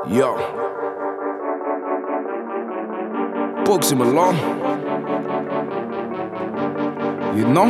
Yo, Bugsy Malone, you know,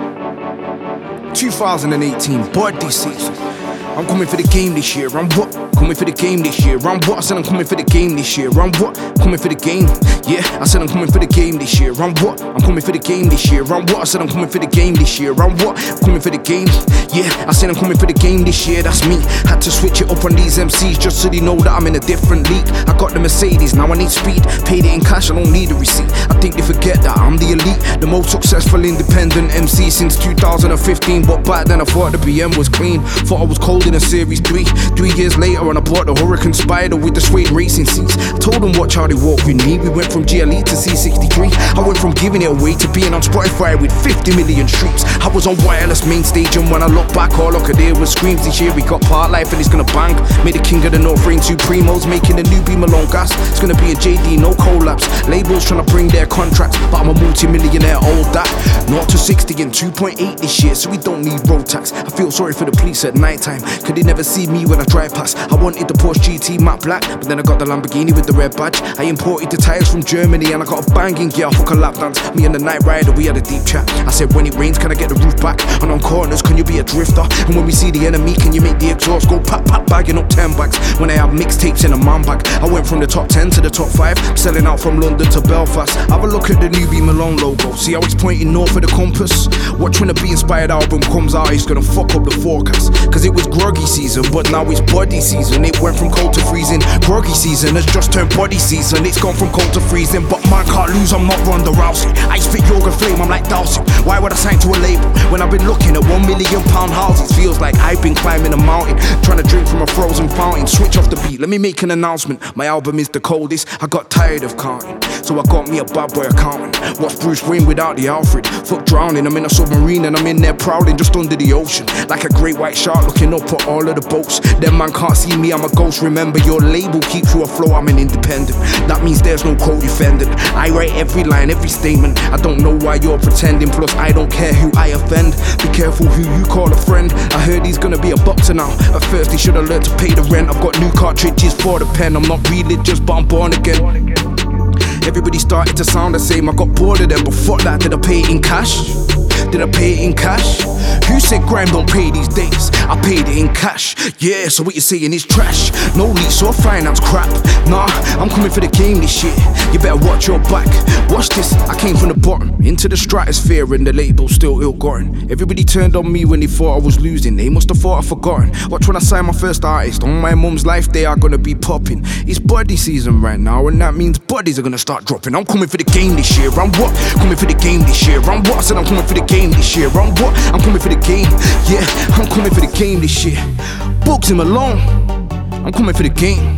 2018 birthday season. I'm coming for the game this year. I'm what? Coming for the game this year. I'm what? I said I'm coming for the game this year. I'm what? Coming for the game. Yeah, I said I'm coming for the game this year. I'm what? I'm coming for the game this year. I'm what? I said I'm coming for the game this year. I'm what? Coming for the game. Yeah, I said I'm coming for the game this year. That's me. Had to switch it up on these MCs just so they know that I'm in a different league. I got the Mercedes, now I need speed. Paid it in cash, I don't need a receipt. I think they forget that I'm the elite, the most successful independent MC since 2015. But back then I thought the BM was clean. Thought I was cold in a Series 3. 3 years later and I bought the Hurricane Spider with the suede racing seats. I told them watch how they walk with me. We went from GLE to C63. I went from giving it away to being on Spotify with 50 million streams. I was on wireless main stage, and when I look back all I could hear was screams. This year we got Part Life and it's gonna bang. Made the King of the North Reign Supremos, making a new B Malone gas. It's gonna be a JD, no collabs. Labels trying to bring their contracts, but I'm a multi-millionaire, all that. 0 to 60 in 2.8 this year, so we don't need road tax. I feel sorry for the police at night time, could they never see me when I drive past. I wanted the Porsche GT matte black, but then I got the Lamborghini with the red badge. I imported the tires from Germany and I got a banging gear, fuck a lap dance. Me and the Night Rider, we had a deep chat. I said when it rains, can I get the roof back? And on corners, can you be a drifter? And when we see the enemy, can you make the exhaust go pop, pop, bagging up 10 bags? When I have mixtapes in a man bag, I went from the top 10 to the top 5, selling out from London to Belfast. Have a look at the new B Malone logo, see how it's pointing north of the compass? Watch when the Be Inspired album comes out, it's gonna fuck up the forecast. Cause it was groggy season, but now it's body season. It went from cold to freezing. Groggy season has just turned body season. It's gone from cold to freezing, but man can't lose, I'm not Ronda Rousey. I spit yoga flame, I'm like Dowsey. Why would I sign to a label when I've been looking at £1 million houses? Feels like I've been climbing a mountain, trying to drink from a frozen fountain. Switch off the beat, let me make an announcement. My album is the coldest, I got tired of counting, so I got me a bad boy accountant. What's Bruce Wayne without the Alfred? Fuck drowning, I'm in a submarine and I'm in there prowling just under the ocean, like a great white shark looking up at all of the boats. Them man can't see me, I'm a ghost. Remember, your label keeps you afloat, I'm an independent. That means there's no co-defendant. I write every line, every statement. I don't know why you're pretending, plus I don't care who I offend. Be careful who you call a friend. I heard he's gonna be a boxer now. At first he should've learned to pay the rent. I've got new cartridges for the pen. I'm not religious, but I'm born again. Everybody started to sound the same, I got bored of them, but fuck that, did I pay it in cash? Did I pay it in cash? Who said grime don't pay these days? I paid it in cash. Yeah, so what you're saying is trash. No lease or finance crap. Nah, I'm coming for the game this year. You better watch your back. Watch this, I came from the bottom into the stratosphere and the label's still ill-gotten. Everybody turned on me when they thought I was losing. They must have thought I'd forgotten. Watch when I sign my first artist. On my mum's life they are gonna be popping. It's body season right now, and that means bodies are gonna start dropping. I'm coming for the game this year. I'm what? Coming for the game this year. I'm what? I said I'm coming for the game this year. I'm what? I'm coming for the game. Yeah, I'm coming for the game this year. Bugsy Malone, I'm coming for the game.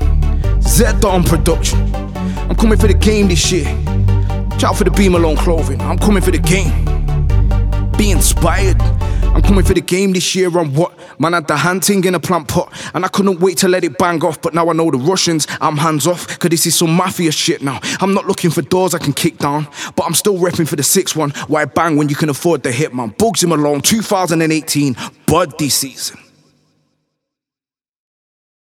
Z on production, I'm coming for the game this year. Shout out for the B Malone clothing, I'm coming for the game. Be Inspired, I'm coming for the game this year. I'm what? Man had the hand thing in a plant pot, and I couldn't wait to let it bang off. But now I know the Russians, I'm hands off, cause this is some mafia shit now. I'm not looking for doors I can kick down, but I'm still repping for the 6-1. Why bang when you can afford the hit, man? Bugsy Malone, 2018, body season.